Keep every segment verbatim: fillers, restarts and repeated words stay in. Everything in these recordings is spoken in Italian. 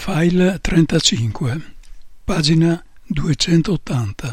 File trentacinque, pagina duecentottanta.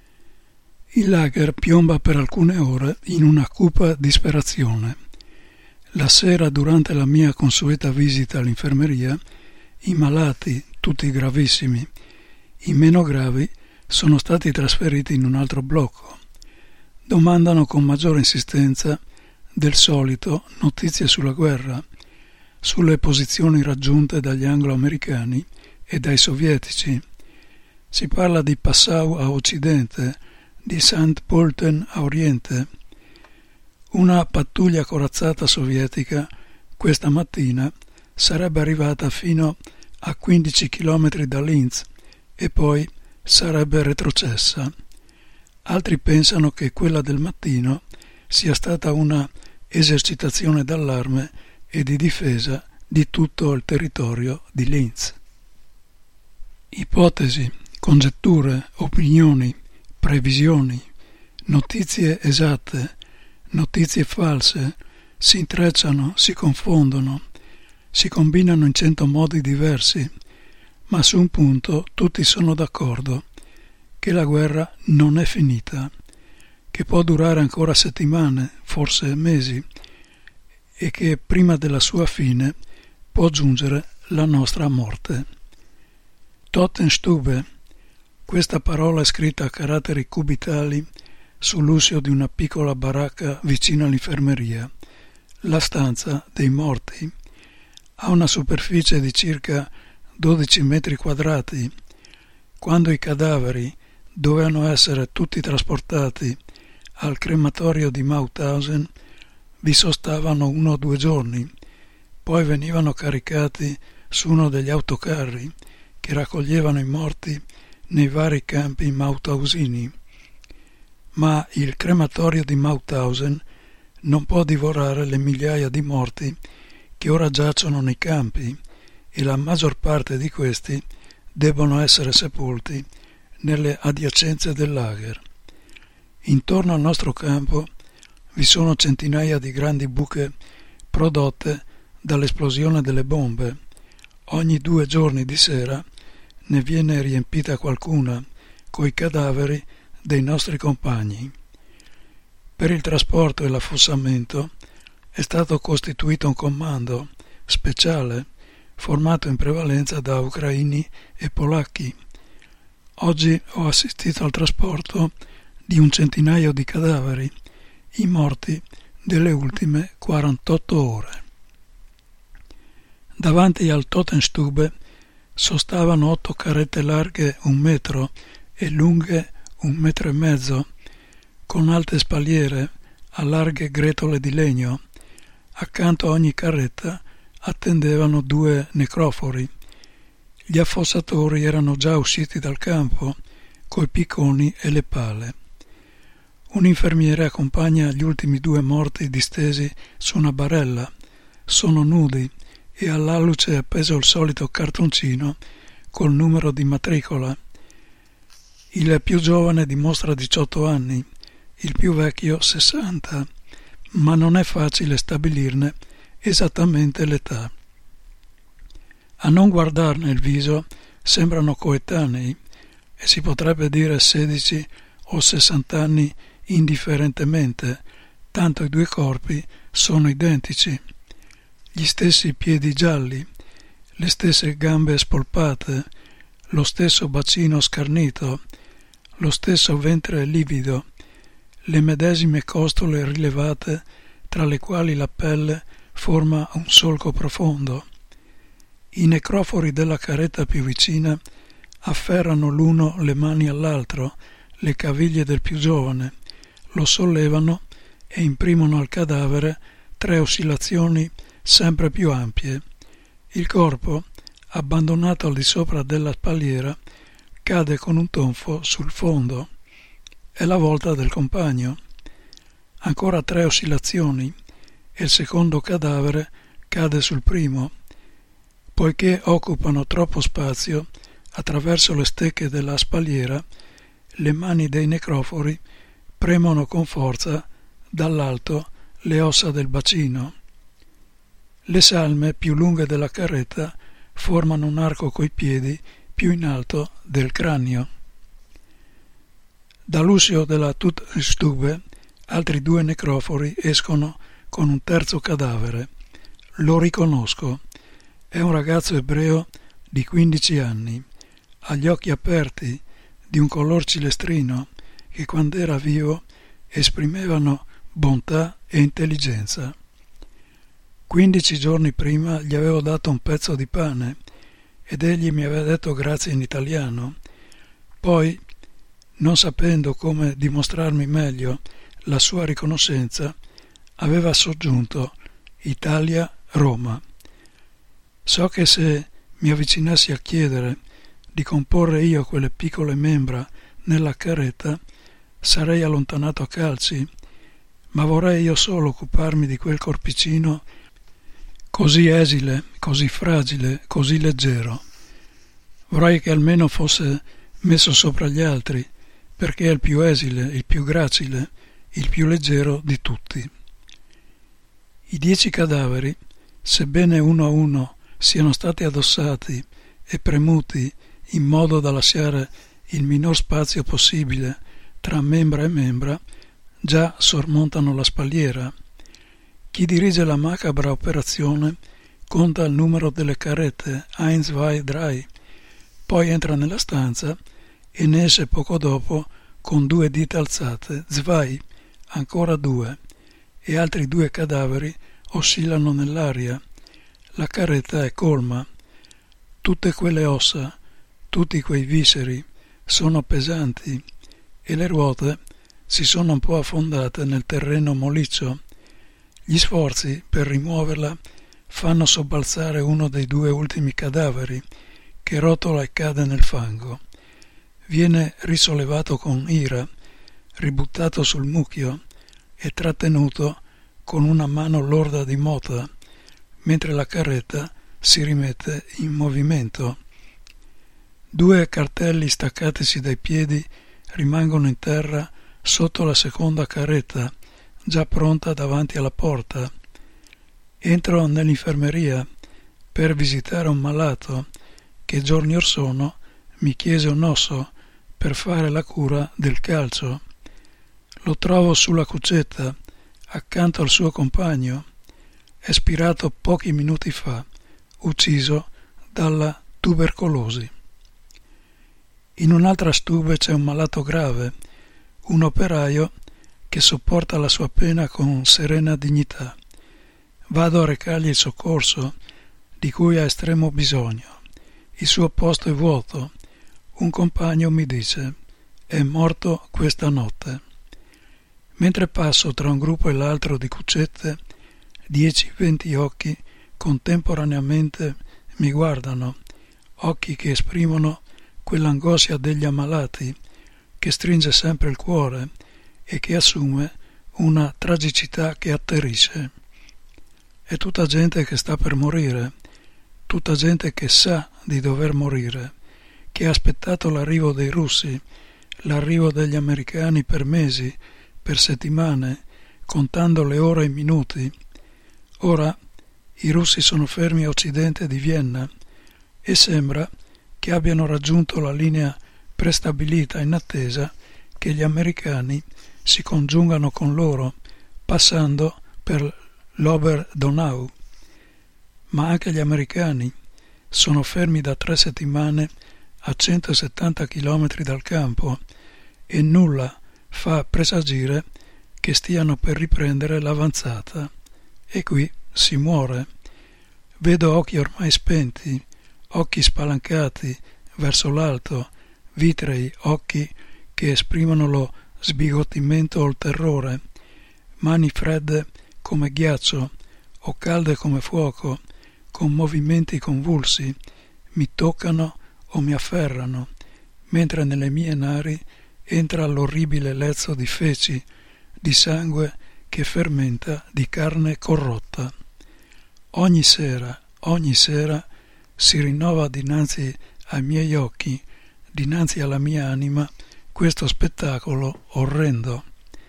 Il lager piomba per alcune ore in una cupa disperazione. La sera, durante la mia consueta visita all'infermeria, i malati, tutti gravissimi, i meno gravi, sono stati trasferiti in un altro blocco. Domandano con maggiore insistenza, del solito, notizie sulla guerra, sulle posizioni raggiunte dagli anglo-americani e dai sovietici. Si parla di Passau a occidente, di Sankt Pölten a oriente. Una pattuglia corazzata sovietica questa mattina sarebbe arrivata fino a quindici chilometri da Linz e poi sarebbe retrocessa. Altri pensano che quella del mattino sia stata una esercitazione d'allarme e di difesa di tutto il territorio di Linz. Ipotesi, congetture, opinioni, previsioni, notizie esatte, notizie false si intrecciano, si confondono, si combinano in cento modi diversi, ma su un punto tutti sono d'accordo, che la guerra non è finita, che può durare ancora settimane, forse mesi, e che prima della sua fine può giungere la nostra morte. Totenstube, questa parola è scritta a caratteri cubitali sull'uscio di una piccola baracca vicino all'infermeria, la stanza dei morti. Ha una superficie di circa dodici metri quadrati. Quando i cadaveri dovevano essere tutti trasportati al crematorio di Mauthausen, vi sostavano uno o due giorni, poi venivano caricati su uno degli autocarri che raccoglievano i morti nei vari campi mauthausini. Ma il crematorio di Mauthausen non può divorare le migliaia di morti che ora giacciono nei campi, e la maggior parte di questi debbono essere sepolti nelle adiacenze del lager. Intorno al nostro campo vi sono centinaia di grandi buche prodotte dall'esplosione delle bombe. Ogni due giorni di sera ne viene riempita qualcuna coi cadaveri dei nostri compagni. Per il trasporto e l'affossamento è stato costituito un comando speciale formato in prevalenza da ucraini e polacchi. Oggi ho assistito al trasporto di un centinaio di cadaveri, i morti delle ultime quarantotto ore. Davanti al Totenstube sostavano otto carrette larghe un metro e lunghe un metro e mezzo, con alte spalliere a larghe gretole di legno. Accanto a ogni carretta attendevano due necrofori. Gli affossatori erano già usciti dal campo coi picconi e le pale. Un infermiere accompagna gli ultimi due morti distesi su una barella. Sono nudi e all'alluce è appeso il solito cartoncino col numero di matricola. Il più giovane dimostra diciotto anni, il più vecchio sessanta, ma non è facile stabilirne esattamente l'età. A non guardarne il viso sembrano coetanei e si potrebbe dire sedici o sessanta anni indifferentemente, tanto i due corpi sono identici. Gli stessi piedi gialli, le stesse gambe spolpate, lo stesso bacino scarnito, lo stesso ventre livido, le medesime costole rilevate tra le quali la pelle forma un solco profondo. I necrofori della carretta più vicina afferrano l'uno le mani all'altro, le caviglie del più giovane, lo sollevano e imprimono al cadavere tre oscillazioni sempre più ampie. Il corpo, abbandonato al di sopra della spalliera, cade con un tonfo sul fondo. È la volta del compagno. Ancora tre oscillazioni e il secondo cadavere cade sul primo. Poiché occupano troppo spazio, attraverso le stecche della spalliera, le mani dei necrofori premono con forza dall'alto le ossa del bacino. Le salme più lunghe della carretta formano un arco coi piedi più in alto del cranio. Dall'uscio della Totenstube altri due necrofori escono con un terzo cadavere. Lo riconosco. È un ragazzo ebreo di quindici anni, ha gli occhi aperti, di un color cilestrino, che quando era vivo esprimevano bontà e intelligenza. Quindici giorni prima gli avevo dato un pezzo di pane ed egli mi aveva detto grazie in italiano. Poi, non sapendo come dimostrarmi meglio la sua riconoscenza, aveva soggiunto Italia-Roma. So che se mi avvicinassi a chiedere di comporre io quelle piccole membra nella carretta, sarei allontanato a calci, ma vorrei io solo occuparmi di quel corpicino così esile, così fragile, così leggero. Vorrei che almeno fosse messo sopra gli altri, perché è il più esile, il più gracile, il più leggero di tutti. I dieci cadaveri, sebbene uno a uno siano stati addossati e premuti in modo da lasciare il minor spazio possibile tra membra e membra, già sormontano la spalliera. Chi dirige la macabra operazione conta il numero delle carrette eins, zwei, drei, poi entra nella stanza e ne esce poco dopo con due dita alzate, zwei, ancora due, e altri due cadaveri oscillano nell'aria. La carretta è colma. Tutte quelle ossa, tutti quei visceri sono pesanti e le ruote si sono un po' affondate nel terreno moliccio. Gli sforzi per rimuoverla fanno sobbalzare uno dei due ultimi cadaveri, che rotola e cade nel fango. Viene risollevato con ira, ributtato sul mucchio e trattenuto con una mano lorda di mota, mentre la carretta si rimette in movimento. Due cartelli staccatisi dai piedi rimangono in terra sotto la seconda carretta, già pronta davanti alla porta. Entro nell'infermeria per visitare un malato che giorni or sono mi chiese un osso per fare la cura del calcio. Lo trovo sulla cuccetta, accanto al suo compagno, espirato pochi minuti fa, ucciso dalla tubercolosi. In un'altra stube c'è un malato grave, un operaio che sopporta la sua pena con serena dignità. Vado a recargli il soccorso di cui ha estremo bisogno. Il suo posto è vuoto. Un compagno mi dice: è morto questa notte. Mentre passo tra un gruppo e l'altro di cuccette, dieci venti occhi contemporaneamente mi guardano, occhi che esprimono quell'angoscia degli ammalati che stringe sempre il cuore e che assume una tragicità che atterrisce. È tutta gente che sta per morire, tutta gente che sa di dover morire, che ha aspettato l'arrivo dei russi, l'arrivo degli americani per mesi, per settimane, contando le ore e i minuti. Ora i russi sono fermi a occidente di Vienna e sembra che abbiano raggiunto la linea prestabilita in attesa che gli americani si congiungano con loro, passando per l'Ober-Donau. Ma anche gli americani sono fermi da tre settimane a centosettanta chilometri dal campo e nulla fa presagire che stiano per riprendere l'avanzata. E qui si muore. Vedo occhi ormai spenti, occhi spalancati verso l'alto, vitrei occhi che esprimono lo sbigottimento o il terrore, mani fredde come ghiaccio o calde come fuoco, con movimenti convulsi, mi toccano o mi afferrano, mentre nelle mie nari entra l'orribile lezzo di feci, di sangue che fermenta, di carne corrotta. Ogni sera, ogni sera si rinnova dinanzi ai miei occhi, dinanzi alla mia anima, questo spettacolo orrendo.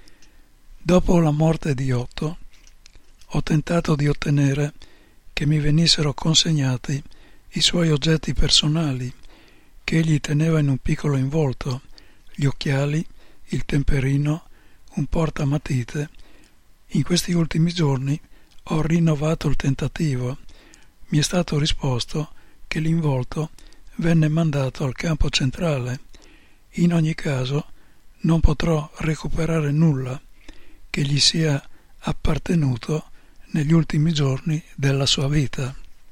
Dopo la morte di Otto, ho tentato di ottenere che mi venissero consegnati i suoi oggetti personali, che egli teneva in un piccolo involto, gli occhiali, il temperino, un portamatite. In questi ultimi giorni ho rinnovato il tentativo. Mi è stato risposto che l'involto venne mandato al campo centrale. In ogni caso non potrò recuperare nulla che gli sia appartenuto negli ultimi giorni della sua vita.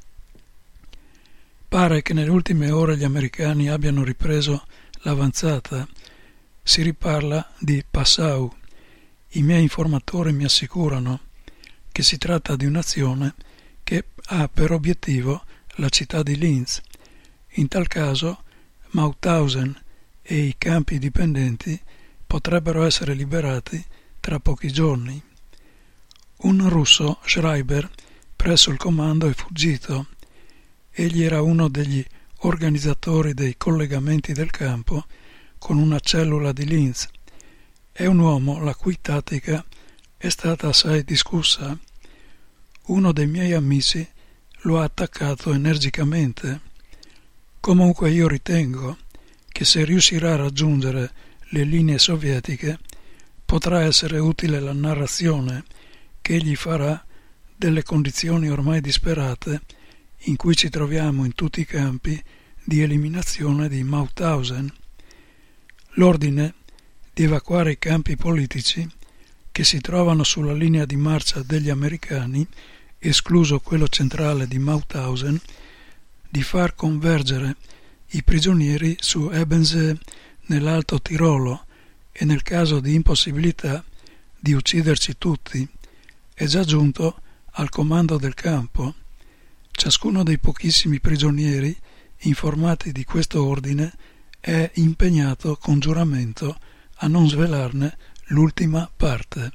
Pare che nelle ultime ore gli americani abbiano ripreso l'avanzata. Si riparla di Passau. I miei informatori mi assicurano che si tratta di un'azione che ha per obiettivo la città di Linz. In tal caso Mauthausen e i campi dipendenti potrebbero essere liberati tra pochi giorni. Un russo, Schreiber, presso il comando è fuggito. Egli era uno degli organizzatori dei collegamenti del campo con una cellula di Linz. È un uomo la cui tattica è stata assai discussa. Uno dei miei amici lo ha attaccato energicamente. Comunque io ritengo che se riuscirà a raggiungere le linee sovietiche potrà essere utile la narrazione che egli farà delle condizioni ormai disperate in cui ci troviamo in tutti i campi di eliminazione di Mauthausen. L'ordine di evacuare i campi politici che si trovano sulla linea di marcia degli americani, escluso quello centrale di Mauthausen, di far convergere i prigionieri su Ebensee nell'Alto Tirolo e nel caso di impossibilità di ucciderci tutti, è già giunto al comando del campo. Ciascuno dei pochissimi prigionieri informati di questo ordine è impegnato con giuramento a non svelarne l'ultima parte.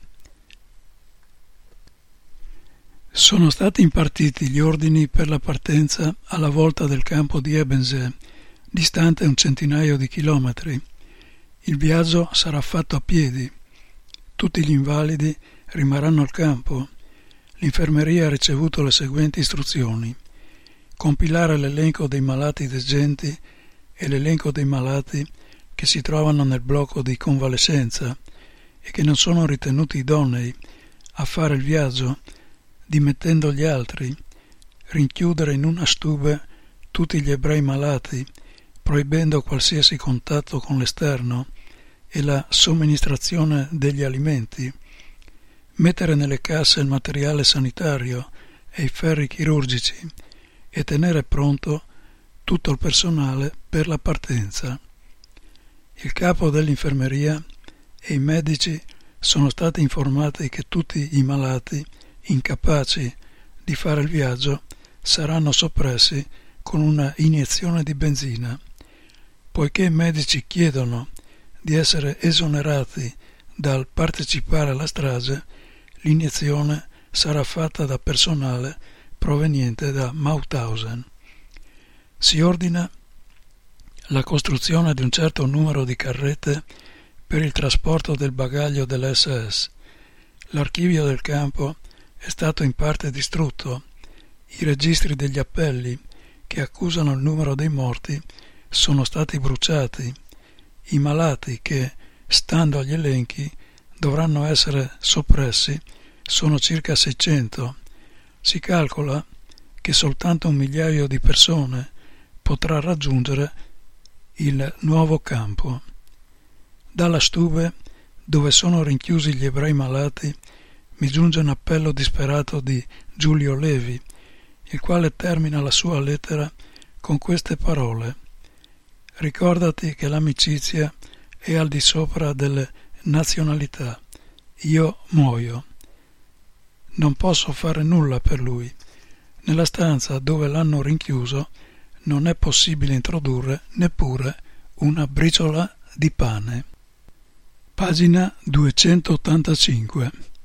Sono stati impartiti gli ordini per la partenza alla volta del campo di Ebensee, distante un centinaio di chilometri. Il viaggio sarà fatto a piedi. Tutti gli invalidi rimarranno al campo. L'infermeria ha ricevuto le seguenti istruzioni: compilare l'elenco dei malati degenti e l'elenco dei malati che si trovano nel blocco di convalescenza e che non sono ritenuti idonei a fare il viaggio, dimettendo gli altri, rinchiudere in una stube tutti gli ebrei malati, proibendo qualsiasi contatto con l'esterno e la somministrazione degli alimenti, mettere nelle casse il materiale sanitario e i ferri chirurgici e tenere pronto tutto il personale per la partenza. Il capo dell'infermeria e i medici sono stati informati che tutti i malati incapaci di fare il viaggio saranno soppressi con una iniezione di benzina. Poiché i medici chiedono di essere esonerati dal partecipare alla strage, l'iniezione sarà fatta da personale proveniente da Mauthausen. Si ordina la costruzione di un certo numero di carrette per il trasporto del bagaglio dell'esse esse. L'archivio del campo è stato in parte distrutto. I registri degli appelli che accusano il numero dei morti sono stati bruciati. I malati che, stando agli elenchi, dovranno essere soppressi sono circa seicento. Si calcola che soltanto un migliaio di persone potrà raggiungere il nuovo campo. Dalla Stube, dove sono rinchiusi gli ebrei malati, mi giunge un appello disperato di Giulio Levi, il quale termina la sua lettera con queste parole: ricordati che l'amicizia è al di sopra delle nazionalità. Io muoio. Non posso fare nulla per lui. Nella stanza dove l'hanno rinchiuso non è possibile introdurre neppure una briciola di pane. Pagina duecentottantacinque.